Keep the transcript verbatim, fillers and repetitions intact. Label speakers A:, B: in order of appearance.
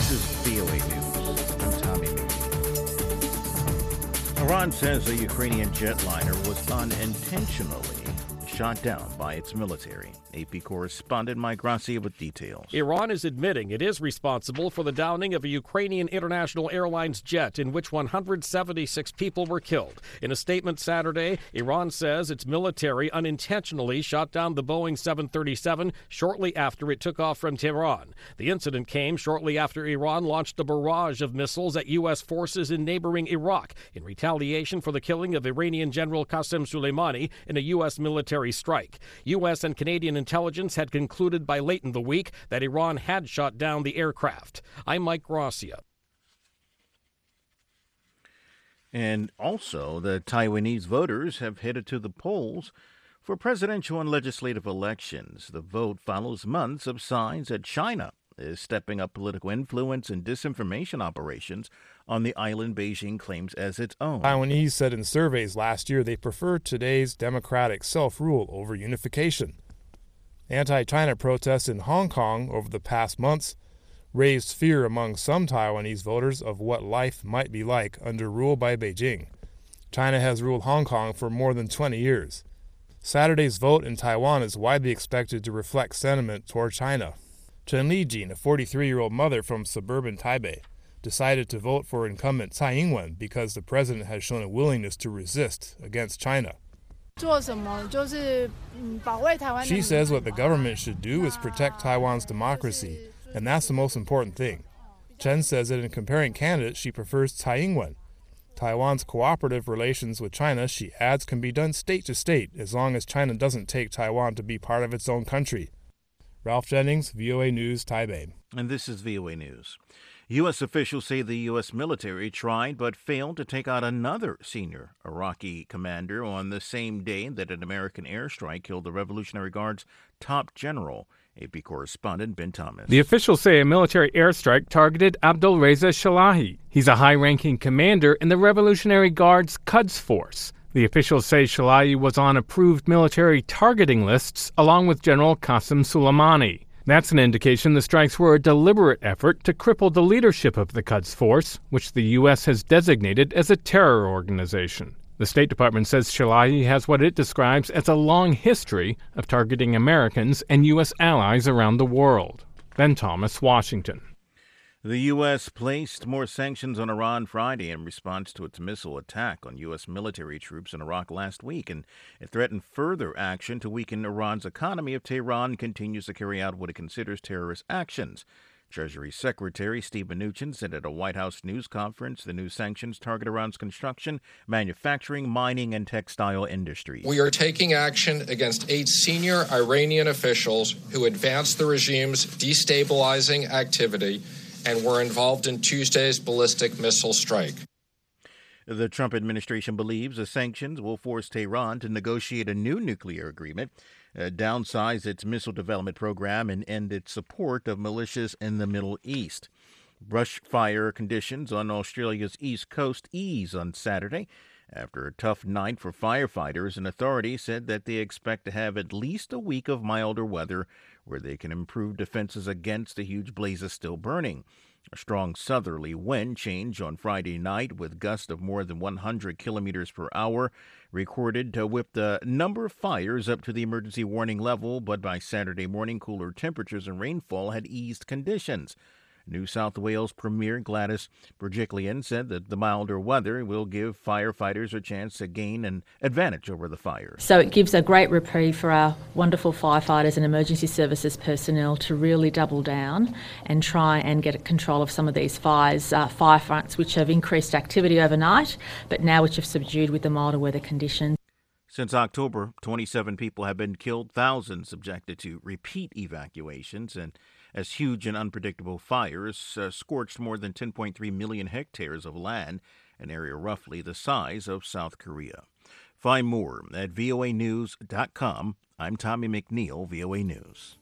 A: This is V O A News. I'm Tommy McNeil. Iran says a Ukrainian jetliner was unintentionally shot down by its military. A P correspondent Mike Gracia with details.
B: Iran is admitting it is responsible for the downing of a Ukrainian International Airlines jet in which one hundred seventy-six people were killed. In a statement Saturday, Iran says its military unintentionally shot down the Boeing seven thirty-seven shortly after it took off from Tehran. The incident came shortly after Iran launched a barrage of missiles at U S forces in neighboring Iraq in retaliation for the killing of Iranian General Qasem Soleimani in a U S military strike. U S and Canadian intelligence had concluded by late in the week that Iran had shot down the aircraft. I'm Mike Gracia.
A: And also, the Taiwanese voters have headed to the polls for presidential and legislative elections. The vote follows months of signs that China is stepping up political influence and disinformation operations on the island Beijing claims as its own.
C: Taiwanese said in surveys last year they prefer today's democratic self-rule over unification. Anti-China protests in Hong Kong over the past months raised fear among some Taiwanese voters of what life might be like under rule by Beijing. China has ruled Hong Kong for more than twenty years. Saturday's vote in Taiwan is widely expected to reflect sentiment toward China. Chen Lijin, a forty-three-year-old mother from suburban Taipei, decided to vote for incumbent Tsai Ing-wen because the president has shown a willingness to resist against China. She says what the government should do is protect Taiwan's democracy, and that's the most important thing. Chen says that in comparing candidates, she prefers Tsai Ing-wen. Taiwan's cooperative relations with China, she adds, can be done state to state as long as China doesn't take Taiwan to be part of its own country. Ralph Jennings, V O A News, Taipei.
A: And this is V O A News. U S officials say the U S military tried but failed to take out another senior Iraqi commander on the same day that an American airstrike killed the Revolutionary Guard's top general. A P correspondent Ben Thomas.
D: The officials say a military airstrike targeted Abdul Reza Shalahi. He's a high-ranking commander in the Revolutionary Guard's Quds Force. The officials say Shalahi was on approved military targeting lists along with General Qasem Soleimani. That's an indication the strikes were a deliberate effort to cripple the leadership of the Quds Force, which the U S has designated as a terror organization. The State Department says Shalahi has what it describes as a long history of targeting Americans and U S allies around the world. Ben Thomas, Washington.
A: The U S placed more sanctions on Iran Friday in response to its missile attack on U S military troops in Iraq last week, and it threatened further action to weaken Iran's economy if Tehran continues to carry out what it considers terrorist actions. Treasury Secretary Steve Mnuchin said at a White House news conference the new sanctions target Iran's construction, manufacturing, mining, and textile industries.
E: We are taking action against eight senior Iranian officials who advanced the regime's destabilizing activity and were involved in Tuesday's ballistic missile strike.
A: The Trump administration believes the sanctions will force Tehran to negotiate a new nuclear agreement, uh, downsize its missile development program, and end its support of militias in the Middle East. Brush fire conditions on Australia's east coast ease on Saturday after a tough night for firefighters, and authorities said that they expect to have at least a week of milder weather where they can improve defenses against the huge blazes still burning. A strong southerly wind change on Friday night with gusts of more than one hundred kilometers per hour recorded to whip the number of fires up to the emergency warning level, but by Saturday morning, cooler temperatures and rainfall had eased conditions. New South Wales Premier Gladys Berejiklian said that the milder weather will give firefighters a chance to gain an advantage over the fires.
F: So it gives a great reprieve for our wonderful firefighters and emergency services personnel to really double down and try and get control of some of these fires, uh, fire fronts which have increased activity overnight, but now which have subdued with the milder weather conditions.
A: Since October, twenty-seven people have been killed, thousands subjected to repeat evacuations, and as huge and unpredictable fires uh, scorched more than ten point three million hectares of land, an area roughly the size of South Korea. Find more at V O A news dot com. I'm Tommy McNeil, V O A News.